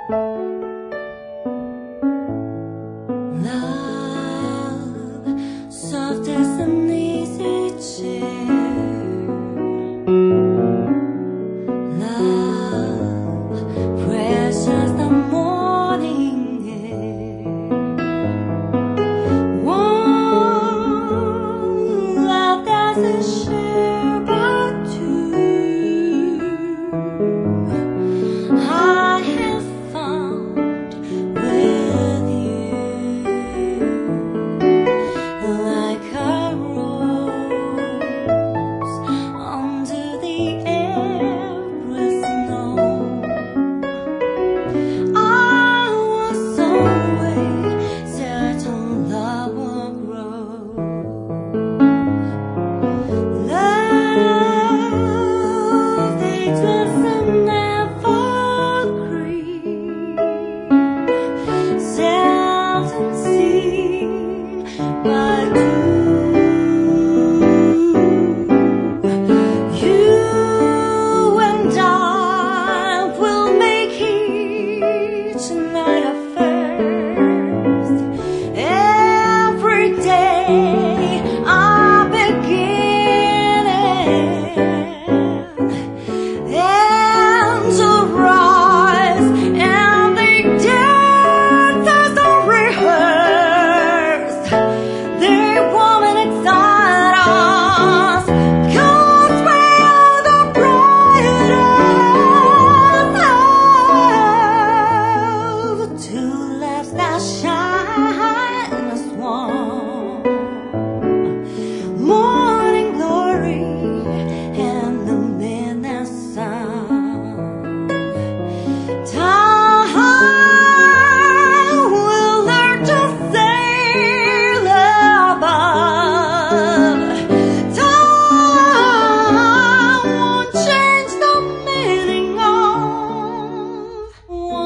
Love, soft as an easy chair. Love, fresh as the morning air. One love doesn't share but two. I have found with you, like a rose under the April snow. I was always certain love will grow. Love, it was an evergreen, seldom seen by two. You and I will make each night a first. Every day a beginning, and to rise and the dancers are rehearsed. They want and excite us, 'cause we are the brightest. Two lights that shine as one, morning glory and the midnight sun. Time will learn to sail above. Time won't change the meaning of